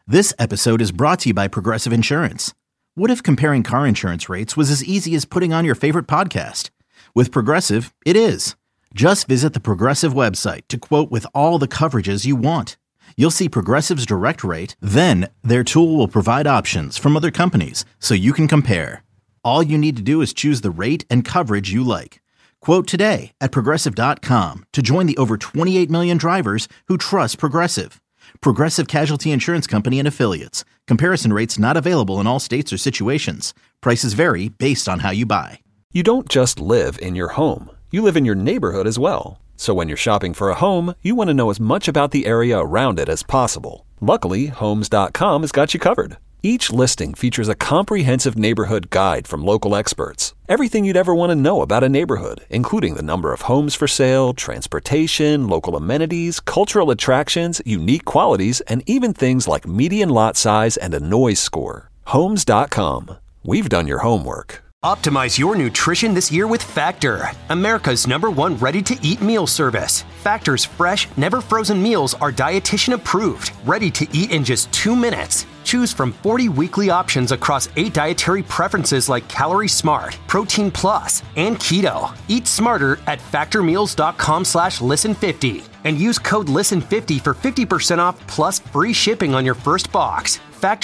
This episode is brought to you by Progressive Insurance. What if comparing car insurance rates was as easy as putting on your favorite podcast? With Progressive, it is. Just visit the Progressive website to quote with all the coverages you want. You'll see Progressive's direct rate, then their tool will provide options from other companies so you can compare. All you need to do is choose the rate and coverage you like. Quote today at Progressive.com to join the over 28 million drivers who trust Progressive. Progressive Casualty Insurance Company and Affiliates. Comparison rates not available in all states or situations. Prices vary based on how you buy. You don't just live in your home. You live in your neighborhood as well. So when you're shopping for a home, you want to know as much about the area around it as possible. Luckily, Homes.com has got you covered. Each listing features a comprehensive neighborhood guide from local experts. Everything you'd ever want to know about a neighborhood, including the number of homes for sale, transportation, local amenities, cultural attractions, unique qualities, and even things like median lot size and a noise score. Homes.com. We've done your homework. Optimize your nutrition this year with Factor, America's #1 ready-to-eat meal service. Factor's fresh, never-frozen meals are dietitian approved, ready to eat in just 2 minutes. Choose from 40 weekly options across 8 dietary preferences like Calorie Smart, Protein Plus, and Keto. Eat smarter at factormeals.com/listen50 and use code LISTEN50 for 50% off plus free shipping on your first box.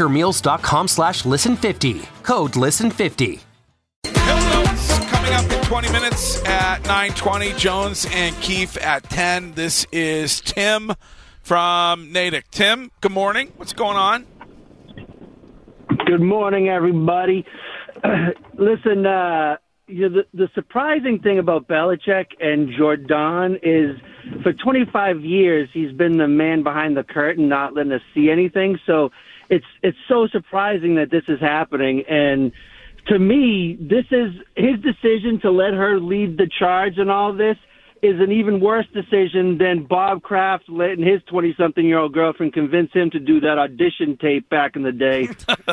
Factormeals.com/listen50. Code LISTEN50. Hill Notes coming up in 20 minutes at 9:20. Jones and Keefe at 10. This is Tim from Natick. Tim, good morning. What's going on? Good morning, everybody. Listen, the surprising thing about Belichick and Jordan is for 25 years he's been the man behind the curtain, not letting us see anything. So it's so surprising that this is happening. And to me, this is his decision to let her lead the charge and all this is an even worse decision than Bob Kraft letting his 20-something-year-old girlfriend convince him to do that audition tape back in the day.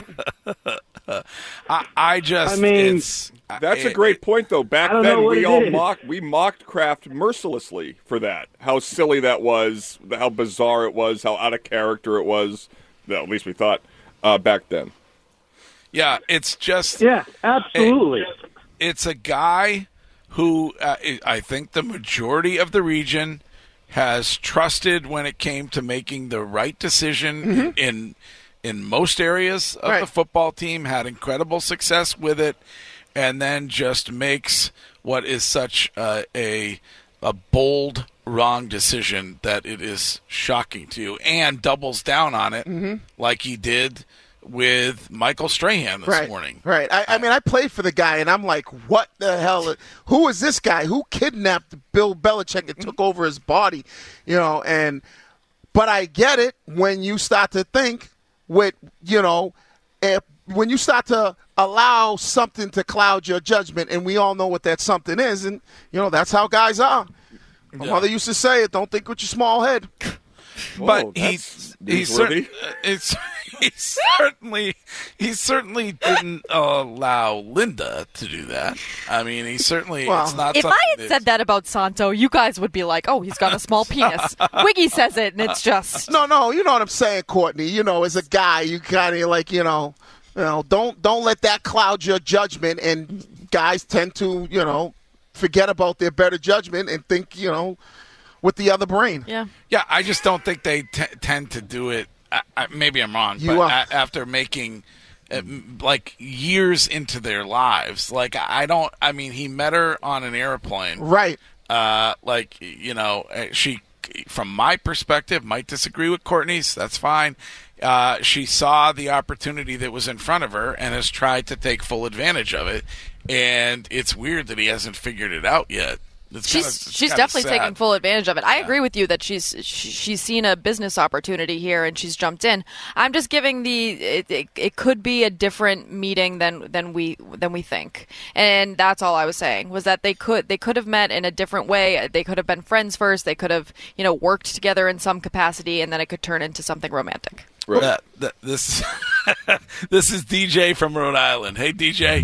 That's a great point, though. Back then, we mocked Kraft mercilessly for that. How silly that was, how bizarre it was, how out of character it was. Well, at least we thought back then. Yeah, it's just... Yeah, absolutely. It's a guy who I think the majority of the region has trusted when it came to making the right decision in most areas of the football team, had incredible success with it, and then just makes what is such a bold, wrong decision that it is shocking to you, and doubles down on it like he did with Michael Strahan this morning. Right. I mean, I played for the guy, and I'm like, what the hell? Who is this guy? Who kidnapped Bill Belichick and took over his body? But I get it when you start to think when you start to allow something to cloud your judgment, and we all know what that something is, and, that's how guys are. My mother used to say it, don't think with your small head. But he certainly didn't allow Linda to do that. I mean, he certainly. It's not. If I had said that about Santo, you guys would be like, "Oh, he's got a small penis." Wiggy says it, and it's just. No, you know what I'm saying, Courtney. As a guy, you kind of like, don't let that cloud your judgment. And guys tend to, forget about their better judgment and think, with the other brain. Yeah. I just don't think they tend to do it. Maybe I'm wrong, after making years into their lives, he met her on an airplane, right? She, from my perspective, might disagree with Courtney's. That's fine. She saw the opportunity that was in front of her and has tried to take full advantage of it. And it's weird that he hasn't figured it out yet. She's definitely taking full advantage of it. I agree with you that she's seen a business opportunity here and she's jumped in. I'm just giving it could be a different meeting than we think, and that's all I was saying was that they could have met in a different way. They could have been friends first. They could have worked together in some capacity, and then it could turn into something romantic. Right. This is DJ from Rhode Island. Hey, DJ.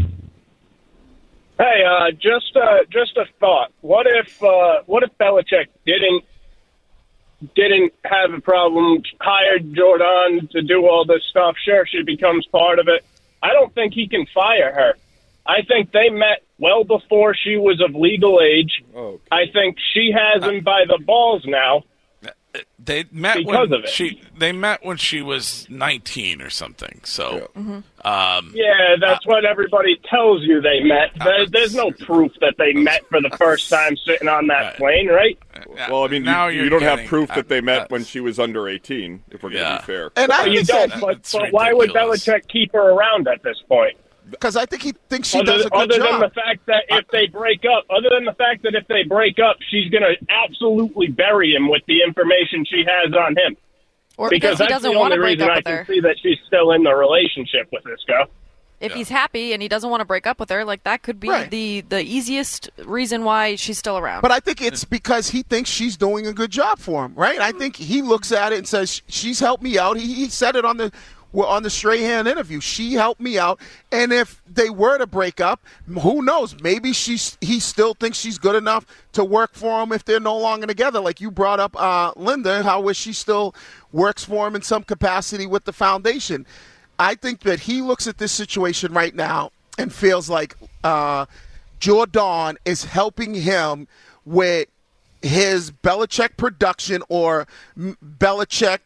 Hey, just a thought. What if Belichick didn't didn't have a problem, hired Jordan to do all this stuff. Sure, she becomes part of it. I don't think he can fire her. I think they met well before she was of legal age. Okay. I think she has him by the balls now. They met because of it. They met when she was 19 or something. So, yeah, that's what everybody tells you they met. There's no proof that they met for the first time sitting on that plane, right? Well, I mean, now you don't have proof that they met when she was under 18, if we're going to be fair. And you don't, but why would Belichick keep her around at this point? Because I think he thinks she does a good other job. Than the fact that if they break up, she's going to absolutely bury him with the information she has on him. Or because he doesn't want to break up with her. I can see that she's still in the relationship with this guy. If he's happy and he doesn't want to break up with her, like that could be the easiest reason why she's still around. But I think it's because he thinks she's doing a good job for him, right? I think he looks at it and says, she's helped me out. He said it on the Strahan interview. She helped me out, and if they were to break up, who knows? Maybe he still thinks she's good enough to work for him if they're no longer together. Like you brought up, Linda, how she still works for him in some capacity with the foundation. I think that he looks at this situation right now and feels like Jordan is helping him with his Belichick production or Belichick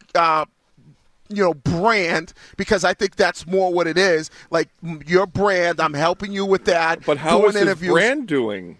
brand, because I think that's more what it is. Like your brand, I'm helping you with that. But how is his brand doing?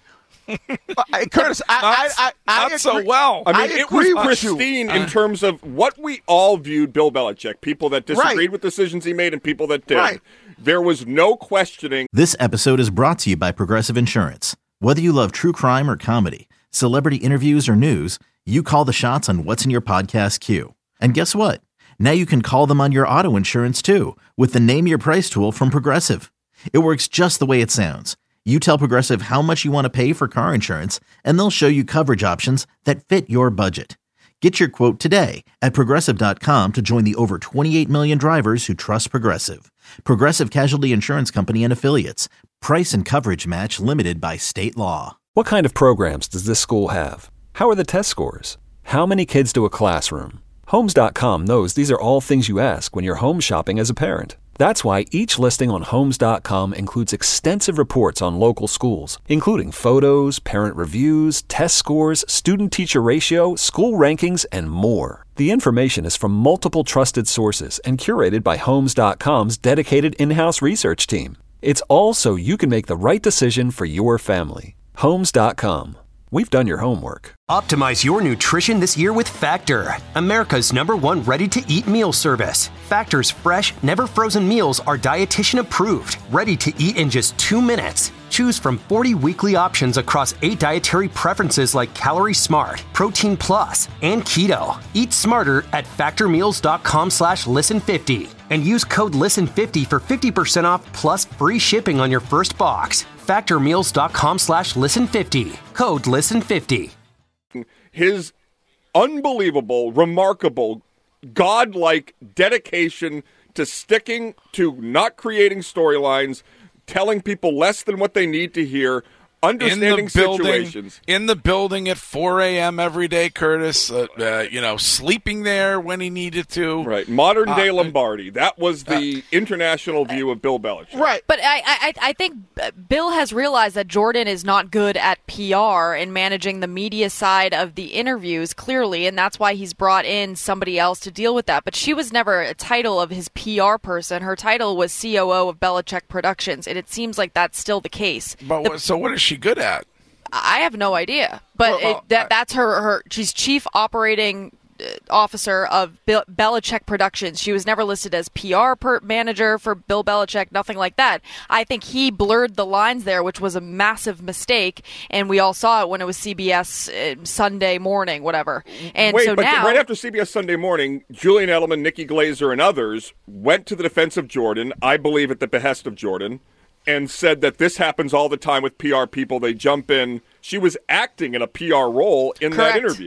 Curtis, I not so agree. well. I mean, it was pristine in terms of what we all viewed Bill Belichick. People that disagreed with decisions he made and people that did. Right. There was no questioning. This episode is brought to you by Progressive Insurance. Whether you love true crime or comedy, celebrity interviews or news, you call the shots on what's in your podcast queue. And guess what? Now you can call them on your auto insurance too with the Name Your Price tool from Progressive. It works just the way it sounds. You tell Progressive how much you want to pay for car insurance, and they'll show you coverage options that fit your budget. Get your quote today at Progressive.com to join the over 28 million drivers who trust Progressive. Progressive Casualty Insurance Company and Affiliates. Price and coverage match limited by state law. What kind of programs does this school have? How are the test scores? How many kids do a classroom? Homes.com knows these are all things you ask when you're home shopping as a parent. That's why each listing on Homes.com includes extensive reports on local schools, including photos, parent reviews, test scores, student-teacher ratio, school rankings, and more. The information is from multiple trusted sources and curated by Homes.com's dedicated in-house research team. It's all so you can make the right decision for your family. Homes.com. We've done your homework. Optimize your nutrition this year with Factor, America's #1 ready-to-eat meal service. Factor's fresh, never-frozen meals are dietitian approved, ready to eat in just 2 minutes. Choose from 40 weekly options across 8 dietary preferences like Calorie Smart, Protein Plus, and Keto. Eat smarter at factormeals.com/listen50 and use code LISTEN50 for 50% off plus free shipping on your first box. Factormeals.com/listen50. Code LISTEN50. His unbelievable, remarkable, godlike dedication to sticking to not creating storylines, telling people less than what they need to hear, understanding situations. In the building at 4 a.m. every day, Curtis, sleeping there when he needed to. Right. Modern day Lombardi. That was the international view of Bill Belichick. Right. But I think Bill has realized that Jordan is not good at PR and managing the media side of the interviews, clearly, and that's why he's brought in somebody else to deal with that. But she was never a title of his PR person. Her title was COO of Belichick Productions, and it seems like that's still the case. But so what is she good at? I have no idea, but that's her. She's chief operating officer of Belichick Productions. She was never listed as PR manager for Bill Belichick, nothing like that. I think he blurred the lines there, which was a massive mistake, and we all saw it when it was CBS Sunday Morning, whatever. And but right after CBS Sunday Morning, Julian Edelman, Nikki Glaser, and others went to the defense of Jordan, I believe at the behest of Jordan, and said that this happens all the time with PR people. They jump in. She was acting in a PR role in that interview.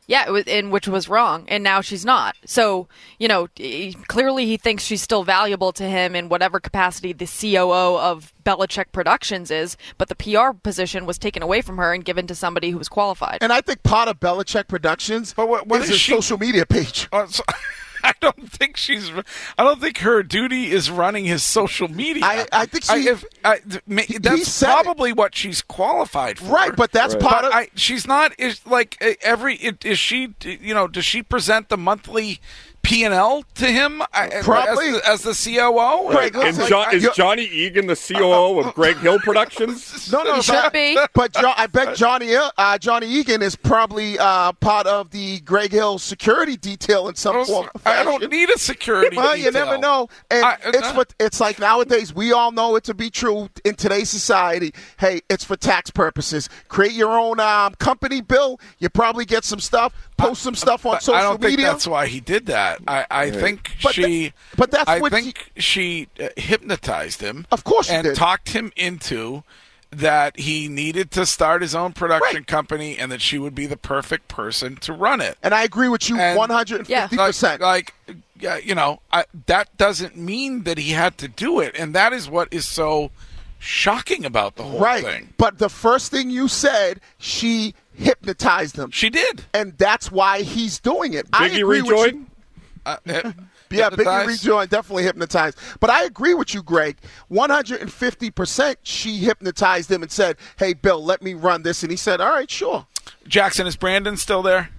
Yeah, which was wrong, and now she's not. So, clearly he thinks she's still valuable to him in whatever capacity the COO of Belichick Productions is, but the PR position was taken away from her and given to somebody who was qualified. And I think part of Belichick Productions is his social media page. I don't think her duty is running his social media. I think that's probably what she's qualified for. Right, but that's part of. She's not. Is she? Does she present the monthly P&L to him probably as the COO? Right. Is Johnny Egan the COO of Greg Hill Productions? No, he should be. But I bet Johnny Egan is probably part of the Greg Hill security detail in some form. I don't need a security detail. You never know. And it's like nowadays, we all know it to be true in today's society. Hey, it's for tax purposes. Create your own company, Bill. You probably get some stuff, post some stuff on social media. I don't think that's why he did that. I think she hypnotized him. Of course she did. And talked him into that he needed to start his own production company and that she would be the perfect person to run it. And I agree with you 150%. That doesn't mean that he had to do it. And that is what is so shocking about the whole thing. But the first thing you said, she hypnotized him. She did. And that's why he's doing it. Biggie rejoined? Biggie rejoined, definitely hypnotized. But I agree with you, Greg. 150% she hypnotized him and said, hey, Bill, let me run this. And he said, all right, sure. Jackson, is Brandon still there?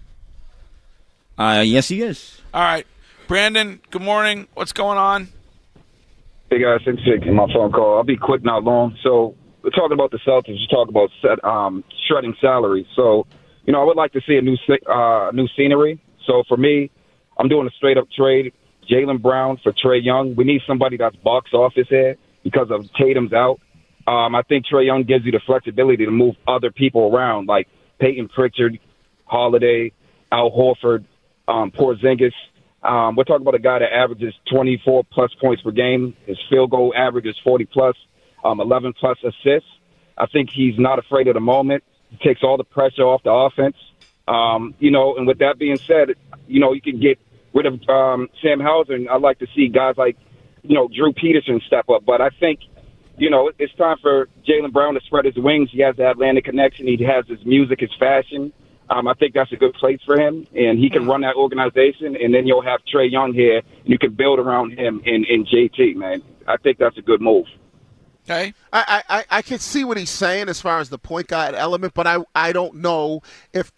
Yes, he is. All right. Brandon, good morning. What's going on? Hey, guys. Thanks for taking my phone call. I'll be quick, not long. So we're talking about the Celtics. You talk about shredding salary. So, I would like to see a new scenery. So for me, I'm doing a straight-up trade. Jaylen Brown for Trae Young. We need somebody that's box office here because of Tatum's out. I think Trae Young gives you the flexibility to move other people around, like Peyton Pritchard, Holiday, Al Horford, Porzingis. We're talking about a guy that averages 24-plus points per game. His field goal average is 40-plus, 11-plus assists. I think he's not afraid of the moment. He takes all the pressure off the offense. And with that being said, you can get rid of Sam Hauser. I'd like to see guys like, Drew Peterson step up. But I think, it's time for Jaylen Brown to spread his wings. He has the Atlantic connection. He has his music, his fashion. I think that's a good place for him, and he can run that organization, and then you'll have Trae Young here, and you can build around him in JT, man. I think that's a good move. Okay. I can see what he's saying as far as the point guard element, but I don't know if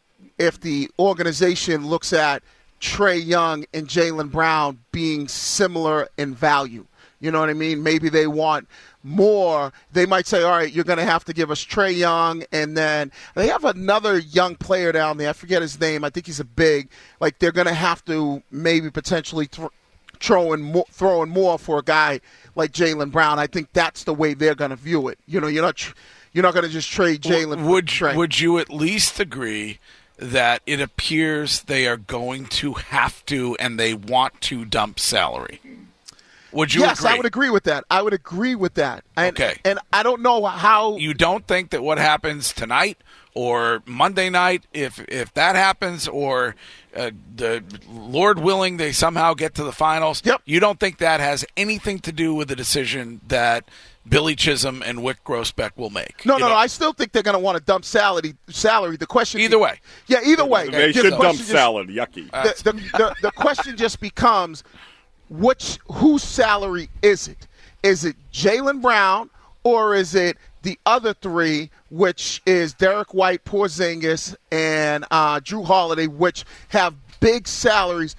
the organization looks at Trae Young and Jaylen Brown being similar in value. You know what I mean? Maybe they want more. They might say, all right, you're going to have to give us Trae Young, and then they have another young player down there. I forget his name. I think he's a big. Like, they're going to have to maybe potentially throw in more for a guy like Jaylen Brown. I think that's the way they're going to view it. You're not going to just trade Jaylen. Would you at least agree that it appears they are going to have to and they want to dump salary? Would you Yes, agree? I would agree with that. Okay. And I don't know how. You don't think that what happens tonight or Monday night, if that happens, or the Lord willing, they somehow get to the finals, you don't think that has anything to do with the decision that Billy Chisholm and Wick Grossbeck will make? No. I still think they're going to want to dump salary. The question. Either way. Yeah, either way. They should dump salad. Yucky. The question just becomes, whose salary is it? Is it Jaylen Brown, or is it the other three, which is Derek White, Porzingis, and Drew Holiday, which have big salaries?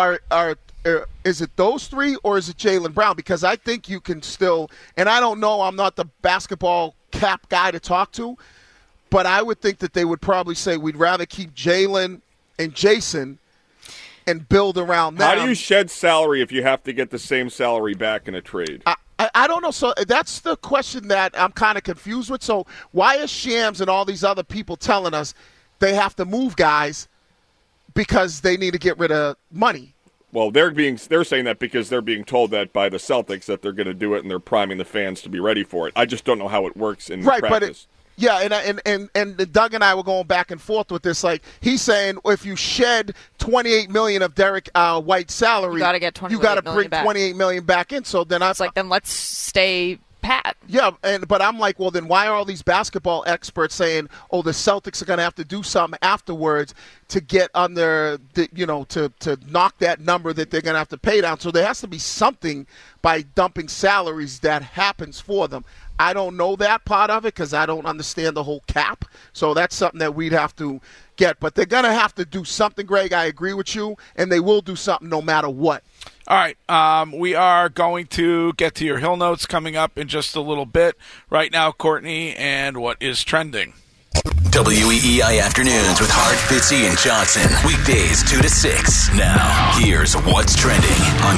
Is it those three, or is it Jaylen Brown? Because I think you can still, and I don't know, I'm not the basketball cap guy to talk to, but I would think that they would probably say we'd rather keep Jaylen and Jason and build around them. How do you shed salary if you have to get the same salary back in a trade? I don't know. So that's the question that I'm kind of confused with. So why is Shams and all these other people telling us they have to move guys because they need to get rid of money? Well, they're saying that because they're being told that by the Celtics that they're going to do it, and they're priming the fans to be ready for it. I just don't know how it works in practice. Yeah, and Doug and I were going back and forth with this. Like, he's saying if you shed $28 million of Derek White's salary, you got to bring $28 million back in. So then then let's stay pat. Yeah, but I'm like, well, then why are all these basketball experts saying, oh, the Celtics are going to have to do something afterwards to get under, to knock that number that they're going to have to pay down? So there has to be something by dumping salaries that happens for them. I don't know that part of it because I don't understand the whole cap. So that's something that we'd have to get. But they're going to have to do something, Greg. I agree with you. And they will do something no matter what. All right. We are going to get to your Hill Notes coming up in just a little bit. Right now, Courtney, and what is trending? WEEI Afternoons with Hart, Fitzy, and Johnson. Weekdays 2 to 6. Now, here's what's trending on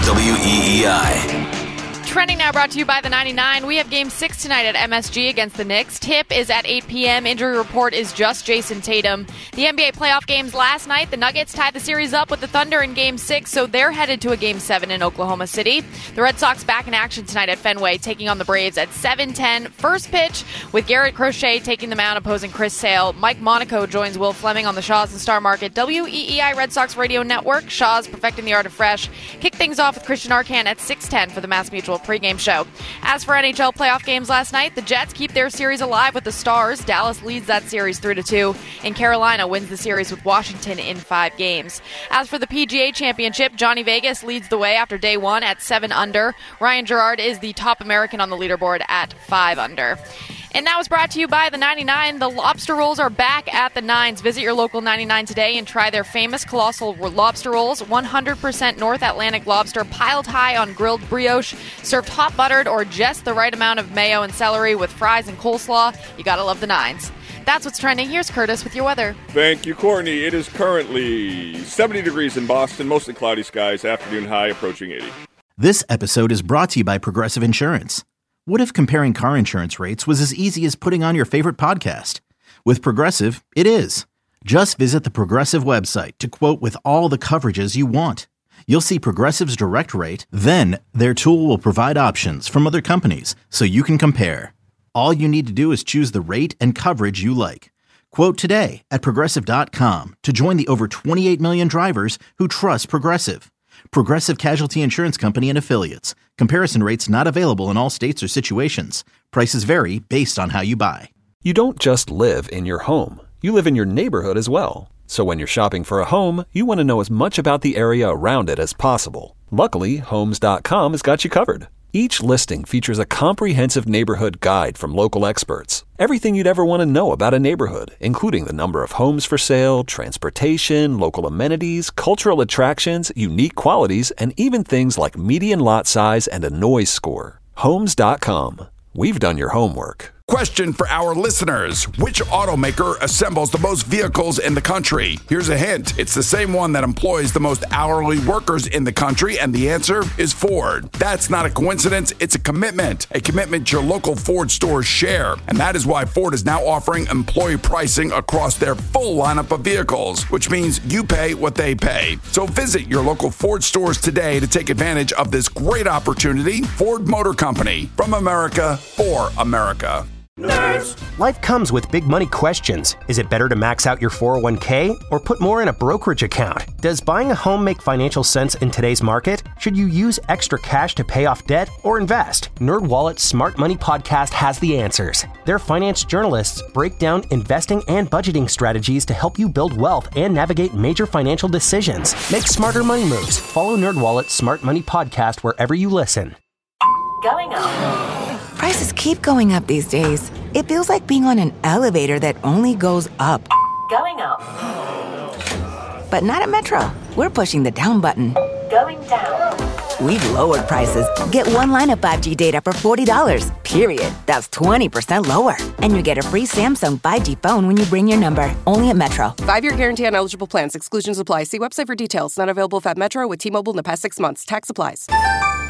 WEEI. Trending now brought to you by the 99. We have Game 6 tonight at MSG against the Knicks. Tip is at 8 p.m. Injury report is just Jason Tatum. The NBA playoff games last night. The Nuggets tied the series up with the Thunder in Game 6, so they're headed to a Game 7 in Oklahoma City. The Red Sox back in action tonight at Fenway, taking on the Braves at 7:10. First pitch with Garrett Crochet taking the mound, opposing Chris Sale. Mike Monaco joins Will Fleming on the Shaw's and Star Market WEEI Red Sox Radio Network. Shaw's perfecting the art of fresh. Kick things off with Christian Arcand at 6:10 for the Mass Mutual pregame show. As for NHL playoff games last night, the Jets keep their series alive with the Stars. Dallas leads that series 3-2, and Carolina wins the series with Washington in 5 games. As for the PGA Championship, Johnny Vegas leads the way after day 1 at 7 under. Ryan Gerard is the top American on the leaderboard at 5 under. And that was brought to you by the 99. The lobster rolls are back at the Nines. Visit your local 99 today and try their famous colossal lobster rolls. 100% North Atlantic lobster piled high on grilled brioche, served hot buttered or just the right amount of mayo and celery with fries and coleslaw. You gotta love the Nines. That's what's trending. Here's Curtis with your weather. Thank you, Courtney. It is currently 70 degrees in Boston, mostly cloudy skies, afternoon high approaching 80. This episode is brought to you by Progressive Insurance. What if comparing car insurance rates was as easy as putting on your favorite podcast? With Progressive, it is. Just visit the Progressive website to quote with all the coverages you want. You'll see Progressive's direct rate, then their tool will provide options from other companies so you can compare. All you need to do is choose the rate and coverage you like. Quote today at Progressive.com to join the over 28 million drivers who trust Progressive. Progressive Casualty Insurance Company and Affiliates. Comparison rates not available in all states or situations. Prices vary based on how you buy. You don't just live in your home. You live in your neighborhood as well. So when you're shopping for a home, you want to know as much about the area around it as possible. Luckily, Homes.com has got you covered. Each listing features a comprehensive neighborhood guide from local experts. Everything you'd ever want to know about a neighborhood, including the number of homes for sale, transportation, local amenities, cultural attractions, unique qualities, and even things like median lot size and a noise score. Homes.com. We've done your homework. Question for our listeners. Which automaker assembles the most vehicles in the country? Here's a hint. It's the same one that employs the most hourly workers in the country, and the answer is Ford. That's not a coincidence. It's a commitment your local Ford stores share. And that is why Ford is now offering employee pricing across their full lineup of vehicles, which means you pay what they pay. So visit your local Ford stores today to take advantage of this great opportunity. Ford Motor Company, from America for America. Nerds. Life comes with big money questions. Is it better to max out your 401k or put more in a brokerage account? Does buying a home make financial sense in today's market? Should you use extra cash to pay off debt or invest? NerdWallet's Smart Money Podcast has the answers. Their finance journalists break down investing and budgeting strategies to help you build wealth and navigate major financial decisions. Make smarter money moves. Follow NerdWallet's Smart Money Podcast wherever you listen. Going up. Prices keep going up these days. It feels like being on an elevator that only goes up. Going up. But not at Metro. We're pushing the down button. Going down. We've lowered prices. Get one line of 5G data for $40, period. That's 20% lower. And you get a free Samsung 5G phone when you bring your number. Only at Metro. 5-year guarantee on eligible plans. Exclusions apply. See website for details. Not available at Metro with T-Mobile in the past 6 months. Tax applies.